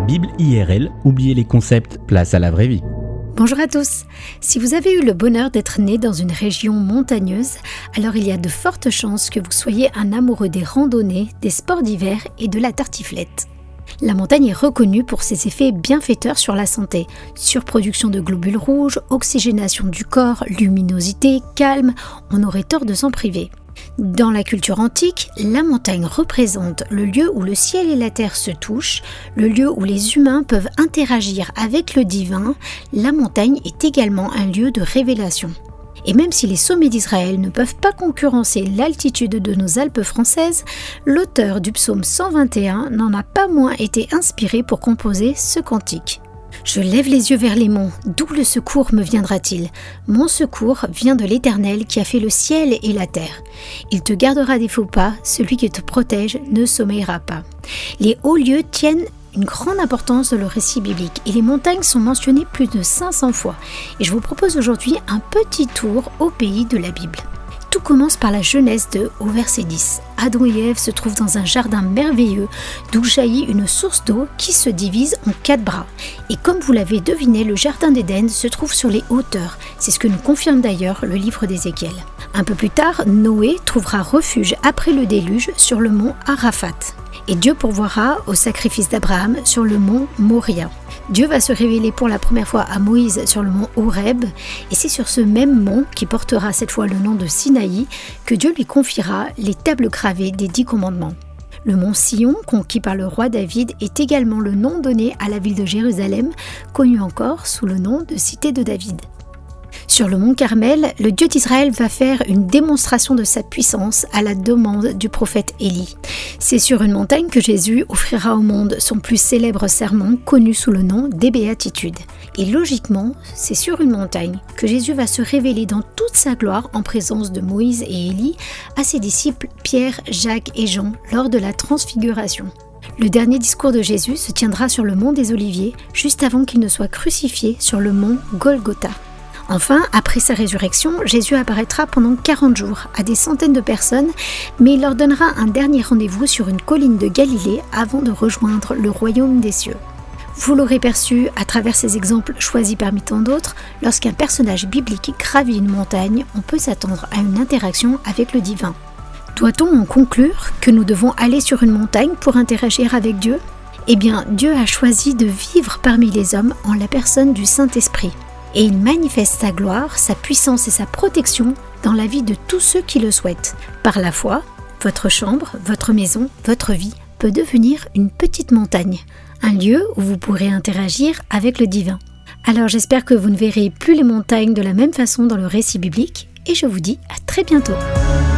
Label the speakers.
Speaker 1: Bible IRL, oubliez les concepts, place à la vraie vie.
Speaker 2: Bonjour à tous. Si vous avez eu le bonheur d'être né dans une région montagneuse, alors il y a de fortes chances que vous soyez un amoureux des randonnées, des sports d'hiver et de la tartiflette. La montagne est reconnue pour ses effets bienfaiteurs sur la santé. Surproduction de globules rouges, oxygénation du corps, luminosité, calme, on aurait tort de s'en priver. Dans la culture antique, la montagne représente le lieu où le ciel et la terre se touchent, le lieu où les humains peuvent interagir avec le divin. La montagne est également un lieu de révélation. Et même si les sommets d'Israël ne peuvent pas concurrencer l'altitude de nos Alpes françaises, l'auteur du psaume 121 n'en a pas moins été inspiré pour composer ce cantique. Je lève les yeux vers les monts, d'où le secours me viendra-t-il ? Mon secours vient de l'Éternel qui a fait le ciel et la terre. Il te gardera des faux pas, celui qui te protège ne sommeillera pas. Les hauts lieux tiennent une grande importance dans le récit biblique et les montagnes sont mentionnées plus de 500 fois. Et je vous propose aujourd'hui un petit tour au pays de la Bible. Tout commence par la Genèse 2 au verset 10. Adam et Ève se trouvent dans un jardin merveilleux d'où jaillit une source d'eau qui se divise en 4 bras. Et comme vous l'avez deviné, le jardin d'Éden se trouve sur les hauteurs. C'est ce que nous confirme d'ailleurs le livre d'Ézéchiel. Un peu plus tard, Noé trouvera refuge après le déluge sur le mont Arafat. Et Dieu pourvoira au sacrifice d'Abraham sur le mont Moria. Dieu va se révéler pour la première fois à Moïse sur le mont Horeb, et c'est sur ce même mont, qui portera cette fois le nom de Sinaï, que Dieu lui confiera les tables gravées des 10 commandements. Le mont Sion, conquis par le roi David, est également le nom donné à la ville de Jérusalem, connue encore sous le nom de Cité de David. Sur le mont Carmel, le Dieu d'Israël va faire une démonstration de sa puissance à la demande du prophète Élie. C'est sur une montagne que Jésus offrira au monde son plus célèbre sermon connu sous le nom des Béatitudes. Et logiquement, c'est sur une montagne que Jésus va se révéler dans toute sa gloire en présence de Moïse et Élie à ses disciples Pierre, Jacques et Jean lors de la transfiguration. Le dernier discours de Jésus se tiendra sur le mont des Oliviers juste avant qu'il ne soit crucifié sur le mont Golgotha. Enfin, après sa résurrection, Jésus apparaîtra pendant 40 jours à des centaines de personnes, mais il leur donnera un dernier rendez-vous sur une colline de Galilée avant de rejoindre le royaume des cieux. Vous l'aurez perçu à travers ces exemples choisis parmi tant d'autres, lorsqu'un personnage biblique gravit une montagne, on peut s'attendre à une interaction avec le divin. Doit-on en conclure que nous devons aller sur une montagne pour interagir avec Dieu ? Eh bien, Dieu a choisi de vivre parmi les hommes en la personne du Saint-Esprit. Et il manifeste sa gloire, sa puissance et sa protection dans la vie de tous ceux qui le souhaitent. Par la foi, votre chambre, votre maison, votre vie peut devenir une petite montagne, un lieu où vous pourrez interagir avec le divin. Alors j'espère que vous ne verrez plus les montagnes de la même façon dans le récit biblique et je vous dis à très bientôt.